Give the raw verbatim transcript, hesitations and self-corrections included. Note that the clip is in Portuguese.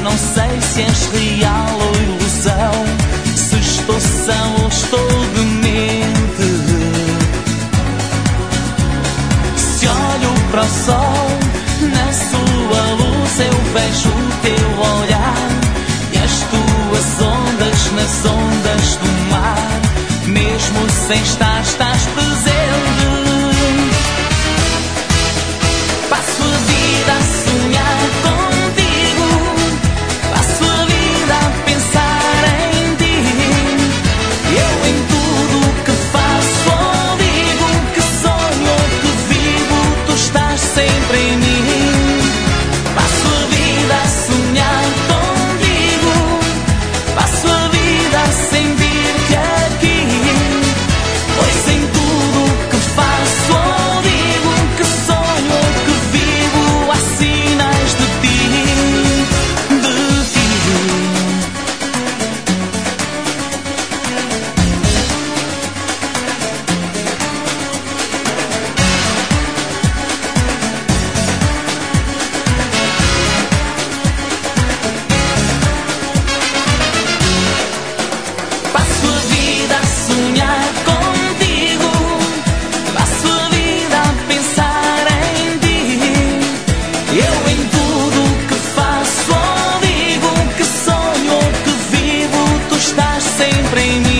não sei se és real ou ilusão, se estou são ou estou demente. Se olho para o sol, na sua luz eu vejo o teu olhar e as tuas ondas nas ondas do mar. Mesmo sem estar, estás presente. Passo a vida a sonhar contigo, passo a vida a pensar em ti. Eu em tudo que faço ou digo, que sonho ou que vivo, tu estás sempre em mim. Passo a vida a sonhar contigo, passo a vida a sentir-te aqui. Pois em tudo que faço ou digo, que sonho ou que vivo, há sinais de ti, de ti. Passo a vida a sonhar contigo, passo a vida a pensar em ti. Eu em tudo que faço ou digo, que sonho ou que vivo, tu estás sempre em mim.